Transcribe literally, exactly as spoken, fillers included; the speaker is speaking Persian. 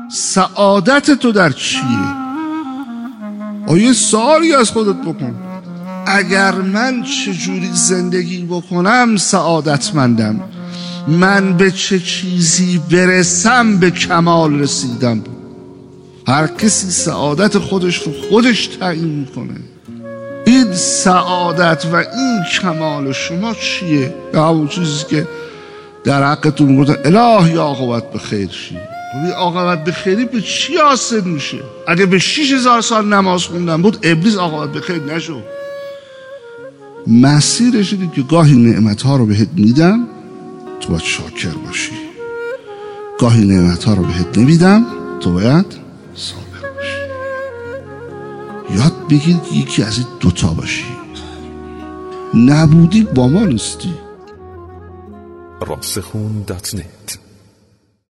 سعادت تو در چیه؟ آیا سوالی از خودت بکن. اگر من چجوری زندگی بکنم سعادتمندم، من به چه چیزی برسم به کمال رسیدم. هر کسی سعادت خودش رو خودش تعیین میکنه. این سعادت و این کمال شما چیه؟ همون چیزی که در حقتون گفتن الهی عاقبت به خیر شی. این عاقبت به خیری به چی حاصل میشه؟ اگه به شیش هزار سال نماز خوندن بود ابلیس عاقبت به خیر نشد. مسیرش اینه که گاهی نعمتها رو بهت میدم تو باید شاکر باشی، گاهی نعمتها رو بهت نمیدم تو باید صابر باشی. یاد بگیر یکی از این دوتا باشی. نبودی با ما نیستی. راسخون دات نت